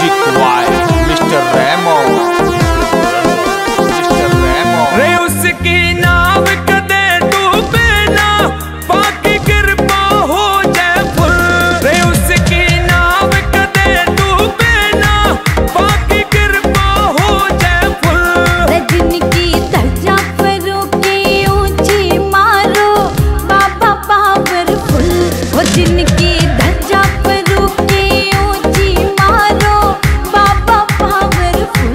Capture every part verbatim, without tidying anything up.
Music by mister Remo mister Remo रे उसकी नाव कदे डूबे ना बाकी कृपा हो जाए फुल। रे उसकी नाव कदे डूबे ना बाकी कृपा हो जाए फुल। जिनकी धज्जा फरों की ऊंची मारो बाबा पावरफुल। वो जिनकी धज्जा फरों की ऊंची मारो बाबा पावरफुल।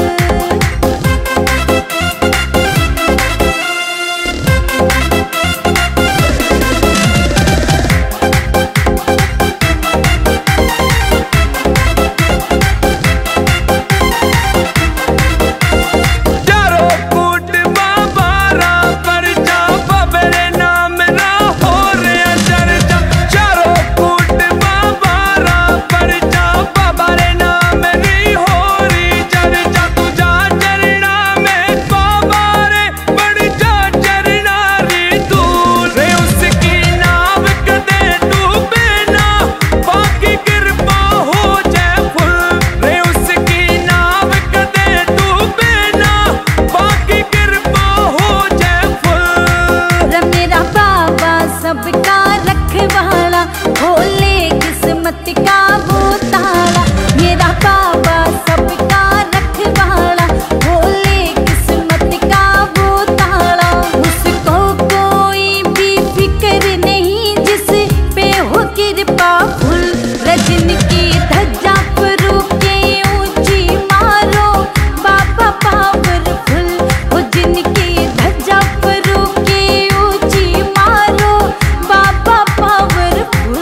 सबका रखवाला खोले किस्मत का वो ताला। मेरा बाबा सबका रखवाला खोले किस्मत का वो ताला। उसको कोई भी फिक्र नहीं जिस पे हो कृपा फुल। रजन की धज्जा फरों के ऊंची मारो बाबा पावरफुल। वो जिनकी धज्जा फरों के ऊंची मारो बाबा पावरफुल।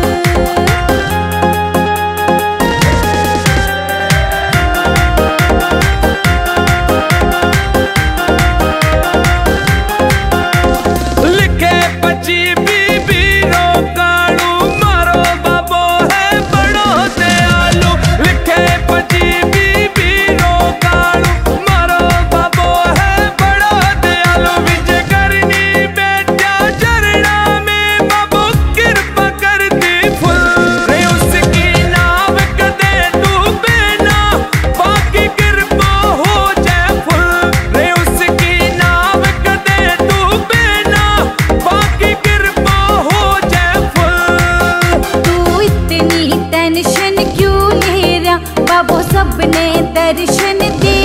लिखे पची बीबी रो कालू मारो बाबो है बड़ो दयालु। लिखे पची बीबी रो कालू मारो बाबो है बड़ो दयालु। विजय करनी बेटा चरणा में बाबो कृपा कर दी फुल। रे उसकी नाव कदे डूबे ना बाकी कृपा हो जाए फुल। रे उसकी नाव कदे डूबे ना बाकी कृपा हो जाए फुल। तू इतनी टेंशन क्यों ले रहा बाबू सबने दर्शन दे